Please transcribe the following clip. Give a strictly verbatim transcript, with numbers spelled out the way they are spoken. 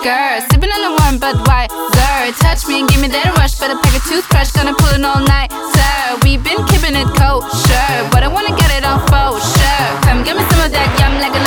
skirt, sipping on the warm Budweiser. Touch me and give me that rush, better pack a toothbrush, gonna pull it all night, sir. We've been keeping it kosher, but I wanna get it on for sure. Come give me some of that yum like a